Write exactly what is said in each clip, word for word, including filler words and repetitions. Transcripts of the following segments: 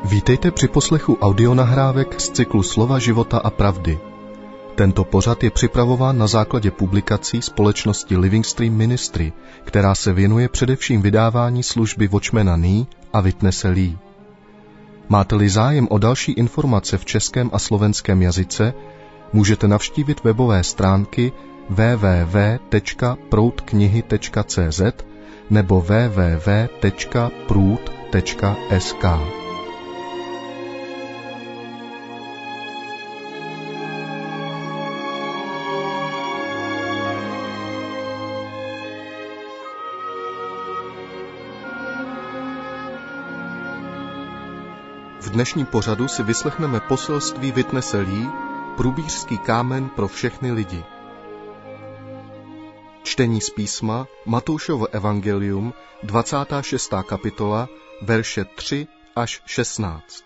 Vítejte při poslechu audionahrávek z cyklu Slova života a pravdy. Tento pořad je připravován na základě publikací společnosti Living Stream Ministry, která se věnuje především vydávání služby Watchmana Nee a Witnesse Lee. Máte-li zájem o další informace v českém a slovenském jazyce, můžete navštívit webové stránky w w w tečka proud knihy tečka c z nebo w w w tečka proud tečka s k. V dnešním pořadu si vyslechneme poselství Witnesse Lee, průbířský kámen pro všechny lidi. Čtení z písma Matoušovo evangelium, dvacátá šestá kapitola, verše tři až šestnáct.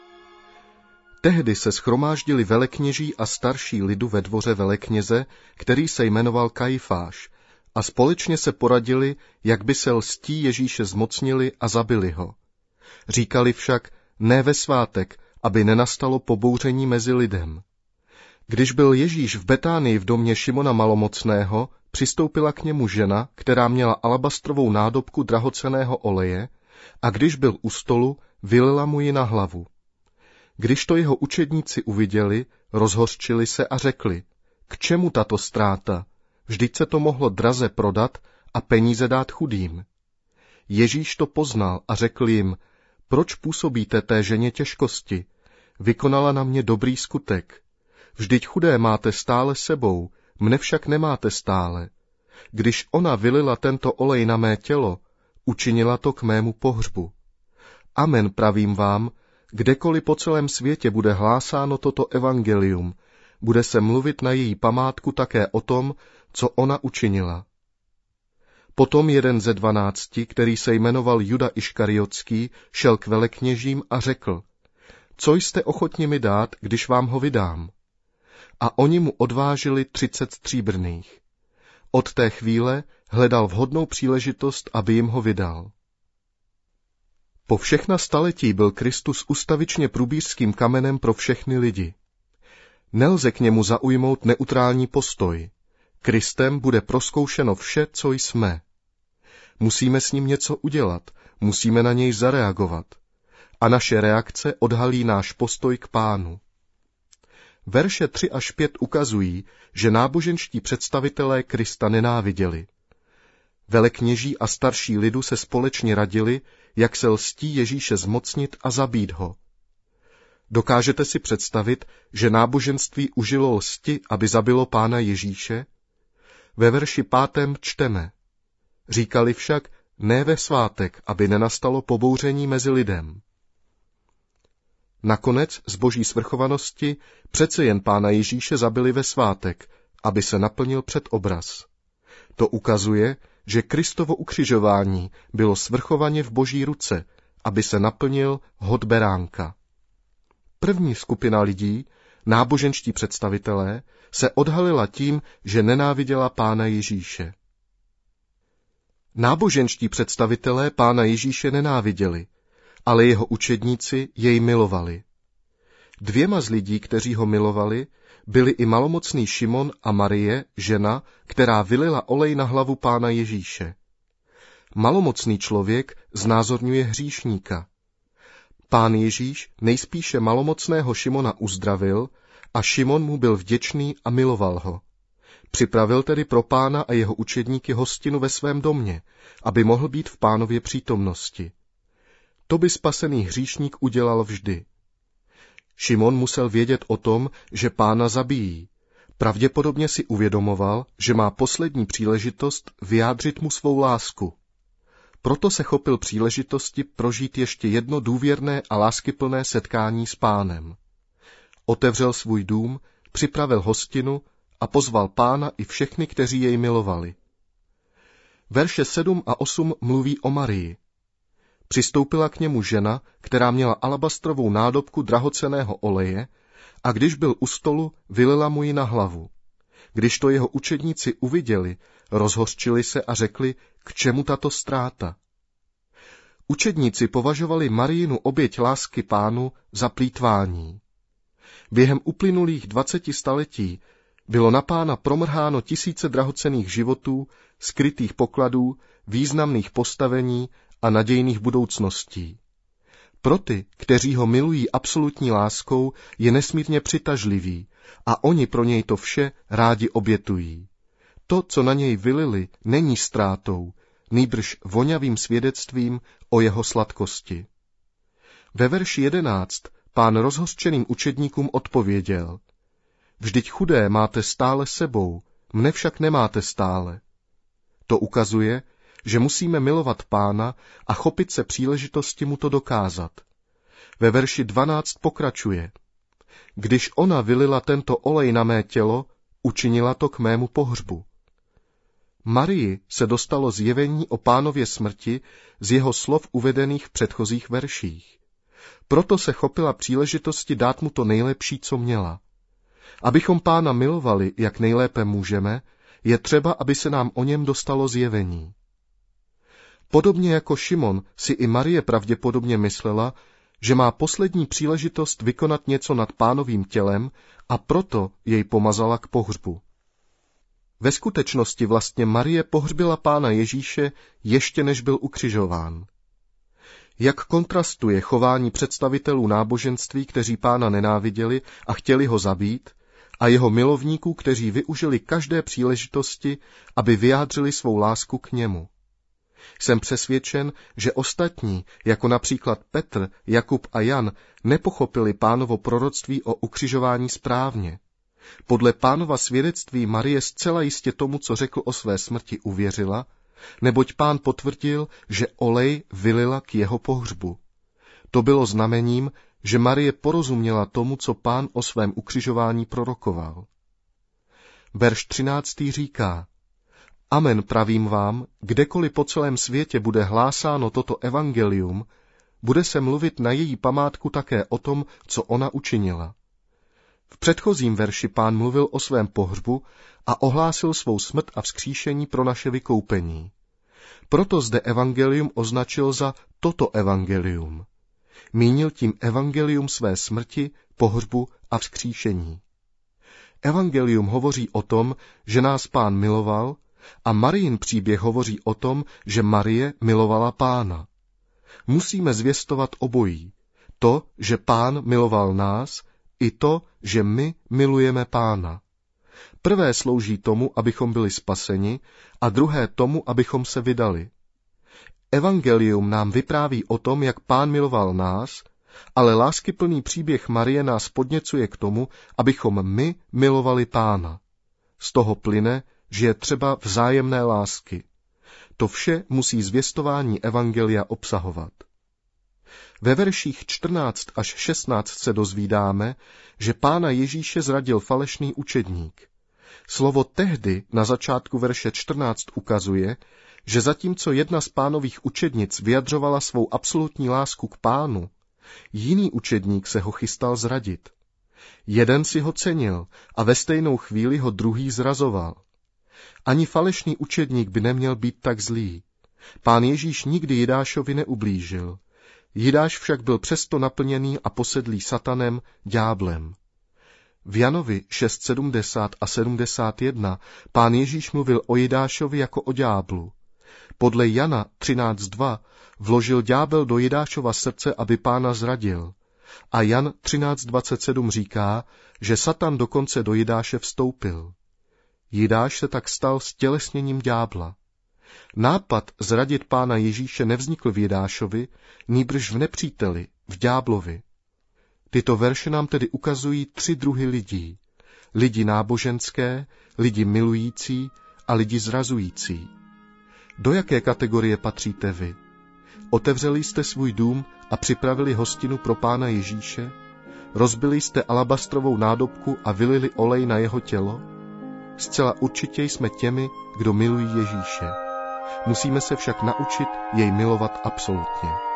Tehdy se shromáždili velekněží a starší lidu ve dvoře velekněze, který se jmenoval Kajfáš, a společně se poradili, jak by se lstí Ježíše zmocnili a zabili ho. Říkali však, ne ve svátek, aby nenastalo pobouření mezi lidem. Když byl Ježíš v Betánii v domě Šimona Malomocného, přistoupila k němu žena, která měla alabastrovou nádobku drahocenného oleje, a když byl u stolu, vylila mu ji na hlavu. Když to jeho učedníci uviděli, rozhořčili se a řekli, k čemu tato ztráta? Vždyť se to mohlo draze prodat a peníze dát chudým. Ježíš to poznal a řekl jim, proč působíte té ženě těžkosti? Vykonala na mě dobrý skutek. Vždyť chudé máte stále sebou, mne však nemáte stále. Když ona vylila tento olej na mé tělo, učinila to k mému pohřbu. Amen, pravím vám, kdekoliv po celém světě bude hlásáno toto evangelium, bude se mluvit na její památku také o tom, co ona učinila. Potom jeden ze dvanácti, který se jmenoval Juda Iškariotský, šel k velekněžím a řekl, co jste ochotni mi dát, když vám ho vydám? A oni mu odvážili třicet stříbrných. Od té chvíle hledal vhodnou příležitost, aby jim ho vydal. Po všechna staletí byl Kristus ustavičně průbířským kamenem pro všechny lidi. Nelze k němu zaujmout neutrální postoj. Kristem bude prozkoušeno vše, co jsme. Musíme s ním něco udělat, musíme na něj zareagovat. A naše reakce odhalí náš postoj k Pánu. Verše tři až pět ukazují, že náboženští představitelé Krista nenáviděli. Velekněží a starší lidu se společně radili, jak se lstí Ježíše zmocnit a zabít ho. Dokážete si představit, že náboženství užilo lsti, aby zabilo Pána Ježíše? Ve verši pátém čteme. Říkali však, ne ve svátek, aby nenastalo pobouření mezi lidem. Nakonec z boží svrchovanosti přece jen Pána Ježíše zabili ve svátek, aby se naplnil předobraz. To ukazuje, že Kristovo ukřižování bylo svrchovaně v boží ruce, aby se naplnil hod beránka. První skupina lidí, náboženští představitelé, se odhalila tím, že nenáviděla Pána Ježíše. Náboženští představitelé Pána Ježíše nenáviděli, ale jeho učedníci jej milovali. Dvěma z lidí, kteří ho milovali, byli i malomocný Šimon a Marie, žena, která vylila olej na hlavu Pána Ježíše. Malomocný člověk znázorňuje hříšníka. Pán Ježíš nejspíše malomocného Šimona uzdravil a Šimon mu byl vděčný a miloval ho. Připravil tedy pro Pána a jeho učedníky hostinu ve svém domě, aby mohl být v Pánově přítomnosti. To by spasený hříšník udělal vždy. Šimon musel vědět o tom, že Pána zabijí. Pravděpodobně si uvědomoval, že má poslední příležitost vyjádřit mu svou lásku. Proto se chopil příležitosti prožít ještě jedno důvěrné a láskyplné setkání s Pánem. Otevřel svůj dům, připravil hostinu a pozval Pána i všechny, kteří jej milovali. Verše sedm a osm mluví o Marii. Přistoupila k němu žena, která měla alabastrovou nádobku drahocenného oleje, a když byl u stolu, vylila mu ji na hlavu. Když to jeho učedníci uviděli, rozhořčili se a řekli, k čemu tato ztráta? Učedníci považovali Marijinu oběť lásky Pánu za plýtvání. Během uplynulých dvaceti staletí bylo na Pána promrháno tisíce drahocenných životů, skrytých pokladů, významných postavení a nadějných budoucností. Pro ty, kteří ho milují absolutní láskou, je nesmírně přitažlivý a oni pro něj to vše rádi obětují. To, co na něj vylili, není ztrátou, nýbrž vonavým svědectvím o jeho sladkosti. Ve verši jedenáct Pán rozhořčeným učedníkům odpověděl: Vždyť chudé máte stále sebou, mne však nemáte stále. To ukazuje, že musíme milovat Pána a chopit se příležitosti mu to dokázat. Ve verši dvanáct pokračuje: Když ona vylila tento olej na mé tělo, učinila to k mému pohřbu. Marii se dostalo zjevení o Pánově smrti z jeho slov uvedených v předchozích verších. Proto se chopila příležitosti dát mu to nejlepší, co měla. Abychom Pána milovali, jak nejlépe můžeme, je třeba, aby se nám o něm dostalo zjevení. Podobně jako Šimon si i Marie pravděpodobně myslela, že má poslední příležitost vykonat něco nad Pánovým tělem a proto jej pomazala k pohřbu. Ve skutečnosti vlastně Marie pohřbila Pána Ježíše ještě než byl ukřižován. Jak kontrastuje chování představitelů náboženství, kteří Pána nenáviděli a chtěli ho zabít, a jeho milovníků, kteří využili každé příležitosti, aby vyjádřili svou lásku k němu. Jsem přesvědčen, že ostatní, jako například Petr, Jakub a Jan, nepochopili Pánovo proroctví o ukřižování správně. Podle Pánova svědectví Marie zcela jistě tomu, co řekl o své smrti, uvěřila, neboť Pán potvrdil, že olej vylila k jeho pohřbu. To bylo znamením, že Marie porozuměla tomu, co Pán o svém ukřižování prorokoval. Verš třináctý říká: Amen, pravím vám, kdekoliv po celém světě bude hlásáno toto evangelium, bude se mluvit na její památku také o tom, co ona učinila. V předchozím verši Pán mluvil o svém pohřbu a ohlásil svou smrt a vzkříšení pro naše vykoupení. Proto zde evangelium označil za toto evangelium. Mínil tím evangelium své smrti, pohřbu a vzkříšení. Evangelium hovoří o tom, že nás Pán miloval, a Marijin příběh hovoří o tom, že Marie milovala Pána. Musíme zvěstovat obojí. To, že Pán miloval nás, i to, že my milujeme Pána. Prvé slouží tomu, abychom byli spaseni, a druhé tomu, abychom se vydali. Evangelium nám vypráví o tom, jak Pán miloval nás, ale láskyplný příběh Marie nás podněcuje k tomu, abychom my milovali Pána. Z toho plyne, že je třeba vzájemné lásky. To vše musí zvěstování evangelia obsahovat. Ve verších čtrnáct až šestnáct se dozvídáme, že Pána Ježíše zradil falešný učedník. Slovo tehdy na začátku verše čtrnáct ukazuje, že zatímco jedna z Pánových učednic vyjadřovala svou absolutní lásku k Pánu, jiný učedník se ho chystal zradit. Jeden si ho cenil a ve stejnou chvíli ho druhý zrazoval. Ani falešný učedník by neměl být tak zlý. Pán Ježíš nikdy Jidášovi neublížil. Jidáš však byl přesto naplněný a posedlý satanem, ďáblem. V Janovi šest sedmdesát a sedmdesát jedna Pán Ježíš mluvil o Jidášovi jako o ďáblu. Podle Jana třináct dva vložil ďábel do Jidášova srdce, aby Pána zradil. A Jan třináct dvacet sedm říká, že Satan dokonce do Jidáše vstoupil. Jidáš se tak stal stělesněním ďábla. Nápad zradit Pána Ježíše nevznikl v Jidášovi, nýbrž v nepříteli, v ďáblovi. Tyto verše nám tedy ukazují tři druhy lidí. Lidi náboženské, lidi milující a lidi zrazující. Do jaké kategorie patříte vy? Otevřeli jste svůj dům a připravili hostinu pro Pána Ježíše? Rozbili jste alabastrovou nádobku a vylili olej na jeho tělo? Zcela určitě jsme těmi, kdo milují Ježíše. Musíme se však naučit jej milovat absolutně.